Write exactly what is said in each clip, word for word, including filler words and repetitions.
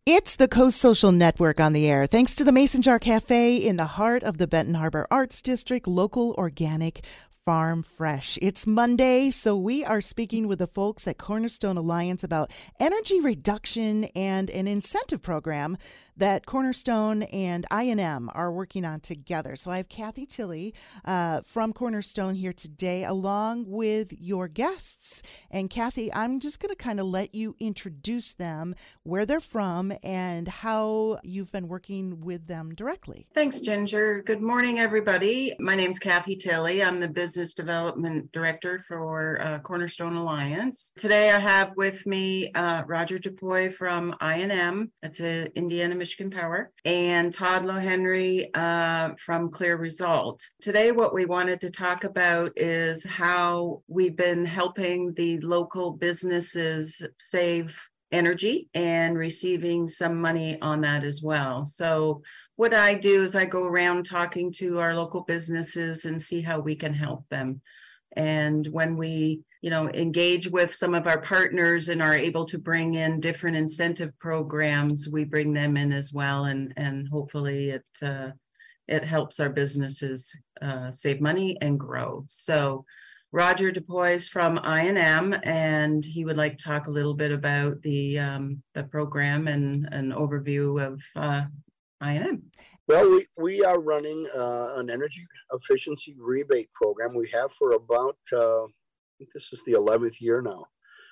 It's the Coast Social Network on the air, thanks to the Mason Jar Cafe in the heart of the Benton Harbor Arts District, local, organic, farm fresh. It's Monday, so we are speaking with the folks at Cornerstone Alliance about energy reduction and an incentive program that Cornerstone and I N M are working on together. So I have Kathy Tilley uh, from Cornerstone here today, along with your guests. And Kathy, I'm just going to kind of let you introduce them, where they're from, and how you've been working with them directly. Thanks, Ginger. Good morning, everybody. My name's Kathy Tilley. I'm the Business Development Director for uh, Cornerstone Alliance. Today I have with me uh, Roger DuPois from I N M, that's a Indiana Michigan Power, and Todd Lohenry uh, from Clear Result. Today what we wanted to talk about is how we've been helping the local businesses save energy and receiving some money on that as well. So what I do is I go around talking to our local businesses and see how we can help them. And when we, you know, engage with some of our partners and are able to bring in different incentive programs, we bring them in as well. And, and hopefully it, uh, it helps our businesses uh, save money and grow. So Roger DuPois from I N M, and he would like to talk a little bit about the, um, the program and an overview of uh, I N M. Well, we, we are running uh, an energy efficiency rebate program. We have for about, uh, I think this is the eleventh year now.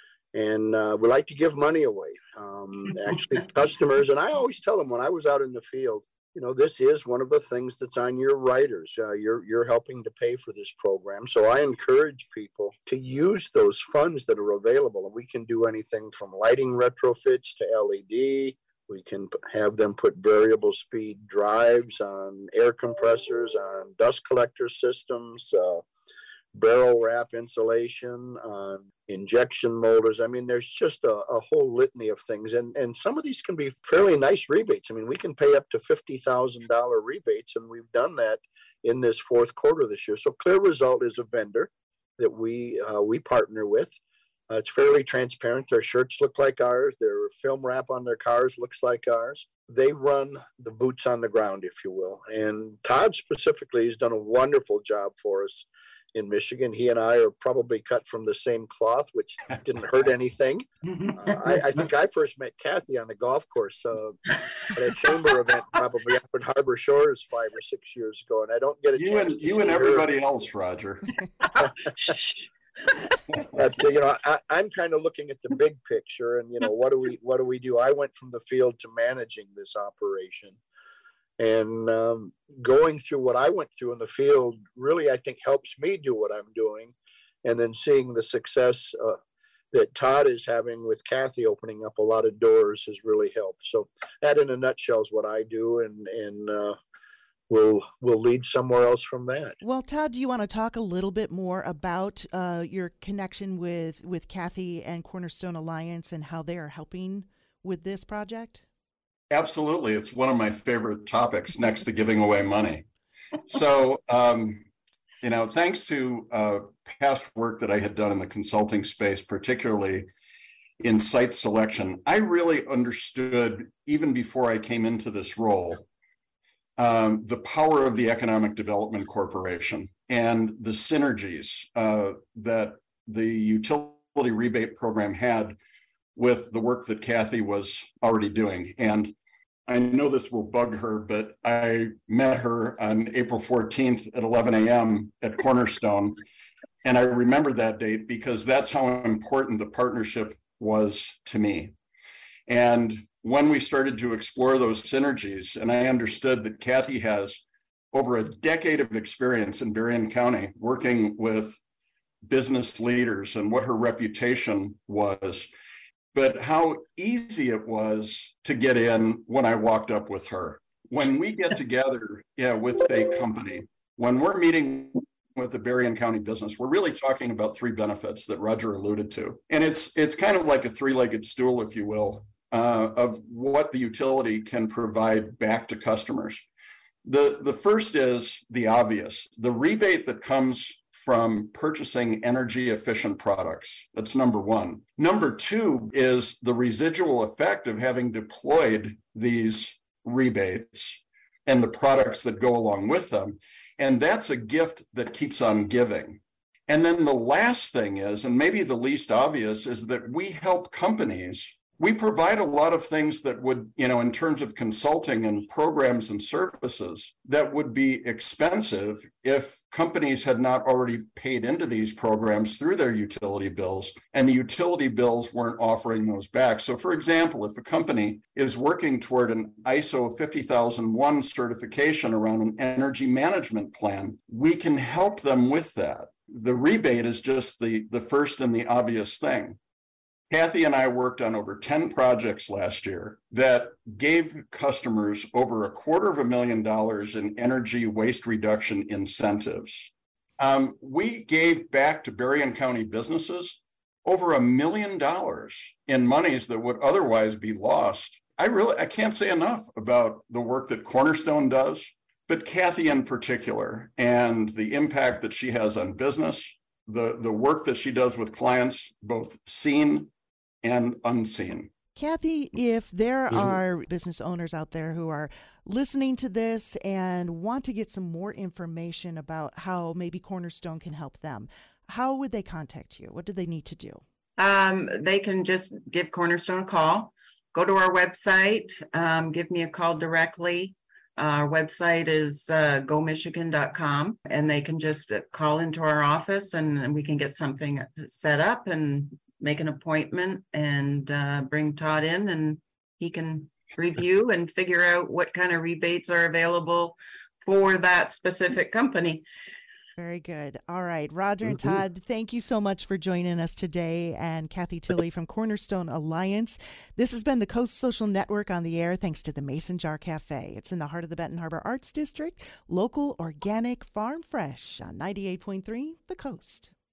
And uh, we like to give money away. Um, actually, customers, and I always tell them when I was out in the field, you know, this is one of the things that's on your riders. Uh, you're, you're helping to pay for this program. So I encourage people to use those funds that are available. And we can do anything from lighting retrofits to L E D. We can have them put variable speed drives on air compressors, on dust collector systems, uh, barrel wrap insulation, on injection molders. I mean, there's just a, a whole litany of things. And, and some of these can be fairly nice rebates. I mean, we can pay up to fifty thousand dollars rebates, and we've done that in this fourth quarter this year. So Clear Result is a vendor that we uh, we partner with. Uh, it's fairly transparent. Their shirts look like ours. Their film wrap on their cars looks like ours. They run the boots on the ground, if you will. And Todd specifically has done a wonderful job for us in Michigan. He and I are probably cut from the same cloth, which didn't hurt anything. Uh, I, I think I first met Kathy on the golf course uh, at a chamber event, probably up in Harbor Shores five or six years ago. And I don't get a you chance and, to You see and her. everybody else, Roger. But, you know, I, I'm kind of looking at the big picture, and you know, what do we what do we do? I went from the field to managing this operation, and um, going through what I went through in the field really, I think, helps me do what I'm doing, and then seeing the success uh, that Todd is having with Kathy opening up a lot of doors has really helped. So that, in a nutshell, is what I do, and and. Uh, We'll, we'll lead somewhere else from that. Well, Todd, do you want to talk a little bit more about uh, your connection with, with Kathy and Cornerstone Alliance and how they are helping with this project? Absolutely. It's one of my favorite topics next to giving away money. So, um, you know, thanks to uh, past work that I had done in the consulting space, particularly in site selection, I really understood, even before I came into this role, Um, the power of the Economic Development Corporation and the synergies uh, that the utility rebate program had with the work that Kathy was already doing. And I know this will bug her, but I met her on April fourteenth at eleven a.m. at Cornerstone. And I remember that date because that's how important the partnership was to me. And when we started to explore those synergies, and I understood that Kathy has over a decade of experience in Berrien County working with business leaders and what her reputation was, but how easy it was to get in when I walked up with her. When we get together yeah, with a company, when we're meeting with the Berrien County business, we're really talking about three benefits that Roger alluded to. And it's it's kind of like a three-legged stool, if you will, uh, of what the utility can provide back to customers. The, the first is the obvious. The rebate that comes from purchasing energy efficient products. That's number one. Number two is the residual effect of having deployed these rebates and the products that go along with them. And that's a gift that keeps on giving. And then the last thing is, and maybe the least obvious, is that we help companies. We provide a lot of things that would, you know, in terms of consulting and programs and services that would be expensive if companies had not already paid into these programs through their utility bills, and the utility bills weren't offering those back. So for example, if a company is working toward an I S O fifty thousand one certification around an energy management plan, we can help them with that. The rebate is just the, the first and the obvious thing. Kathy and I worked on over ten projects last year that gave customers over a quarter of a million dollars in energy waste reduction incentives. Um, we gave back to Berrien County businesses over a million dollars in monies that would otherwise be lost. I really, I can't say enough about the work that Cornerstone does, but Kathy in particular, and the impact that she has on business, the, the work that she does with clients, both seen and unseen. Kathy, if there are business owners out there who are listening to this and want to get some more information about how maybe Cornerstone can help them, how would they contact you? What do they need to do? Um, they can just give Cornerstone a call, go to our website, um, give me a call directly. Our website is uh, go michigan dot com, and they can just call into our office and, and we can get something set up and make an appointment and uh, bring Todd in, and he can review and figure out what kind of rebates are available for that specific company. Very good. All right. Roger and Mm-hmm. Todd, thank you so much for joining us today. And Kathy Tilley from Cornerstone Alliance. This has been the Coast Social Network on the air thanks to the Mason Jar Cafe. It's in the heart of the Benton Harbor Arts District. Local, organic, farm fresh on ninety-eight point three The Coast.